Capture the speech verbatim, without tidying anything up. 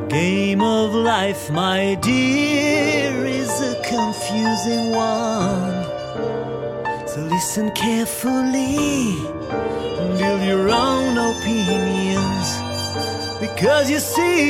Game of life, my dear, is a confusing one. So listen carefully, build your own opinions, because you see